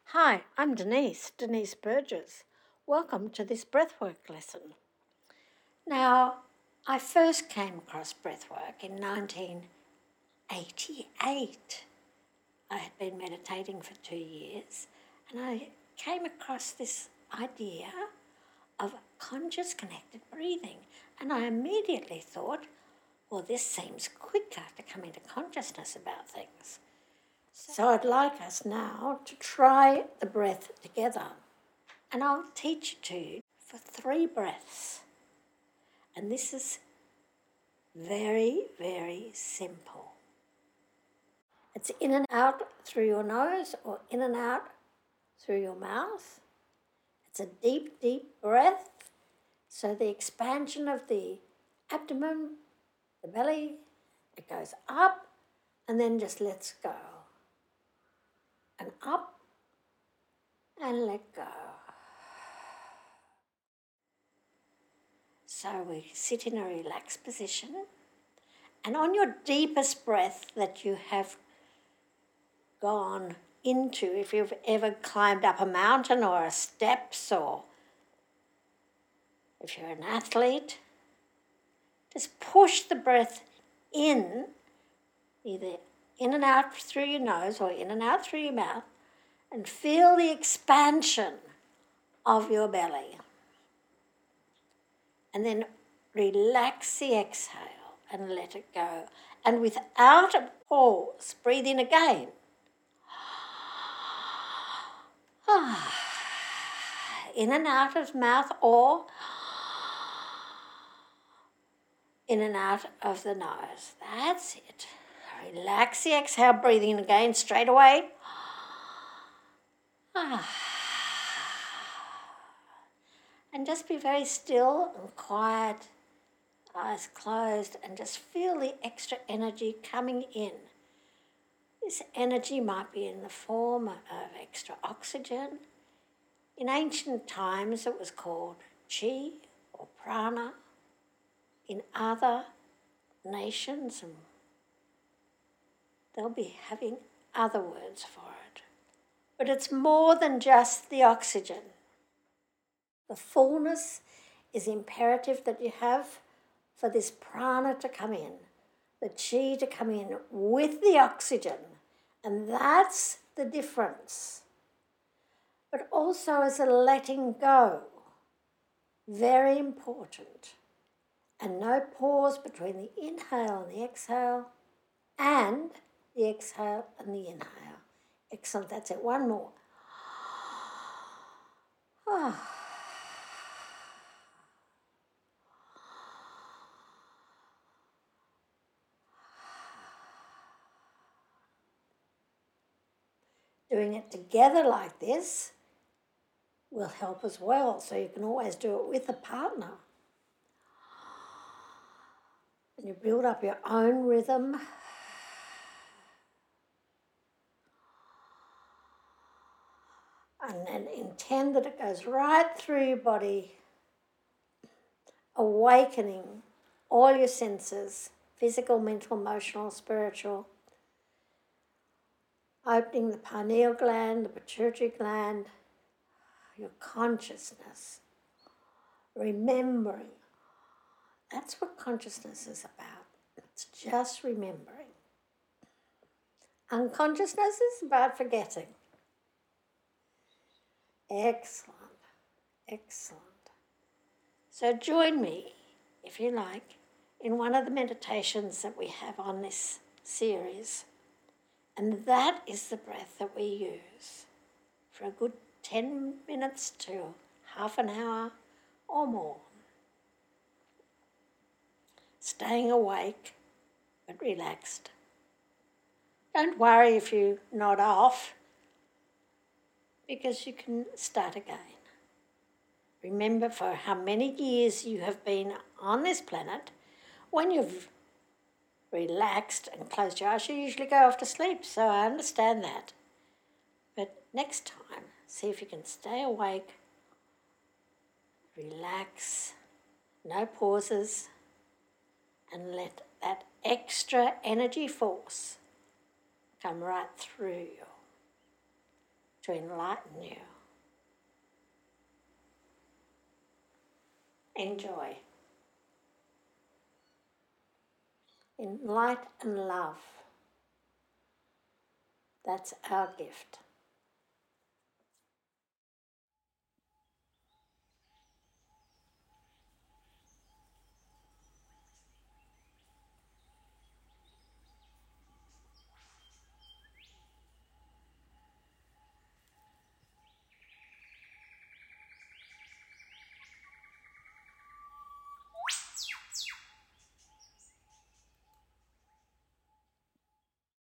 Hi, I'm Denise Burgess. Welcome to this breathwork lesson. Now, I first came across breathwork in 1988. I had been meditating for 2 years and I came across this idea of conscious connected breathing, and I immediately thought, well, this seems quicker to come into consciousness about things. So I'd like us now to try the breath together. And I'll teach it to you for 3 breaths. And this is very, very simple. It's in and out through your nose or in and out through your mouth. It's a deep, deep breath. So the expansion of the abdomen, the belly, it goes up and then just lets go. And up and let go. So we sit in a relaxed position, and on your deepest breath that you have gone into, if you've ever climbed up a mountain or a steps, or if you're an athlete, just push the breath in, either in and out through your nose or in and out through your mouth, and feel the expansion of your belly. And then relax the exhale and let it go. And without a pause, breathe in again. In and out of the mouth or in and out of the nose. That's it. Relax the exhale, breathing in again straight away. And just be very still and quiet, eyes closed, and just feel the extra energy coming in. This energy might be in the form of extra oxygen. In ancient times it was called chi or prana. In other nations, they'll be having other words for it. But it's more than just the oxygen. The fullness is imperative that you have for this prana to come in, the chi to come in with the oxygen. And that's the difference. But also as a letting go, very important. And no pause between the inhale and the exhale, and the exhale and the inhale. Excellent, that's it. One more. Doing it together like this will help as well, so you can always do it with a partner. And you build up your own rhythm. And then intend that it goes right through your body, awakening all your senses, physical, mental, emotional, spiritual, opening the pineal gland, the pituitary gland, your consciousness, remembering. That's what consciousness is about. It's just remembering. Unconsciousness is about forgetting. Excellent, excellent. So join me, if you like, in one of the meditations that we have on this series. And that is the breath that we use for a good 10 minutes to half an hour or more. Staying awake but relaxed. Don't worry if you nod off, because you can start again. Remember for how many years you have been on this planet. When you've relaxed and closed your eyes, you usually go off to sleep, so I understand that. But next time, see if you can stay awake, relax, no pauses, and let that extra energy force come right through you to enlighten you. Enjoy. In light and love. That's our gift.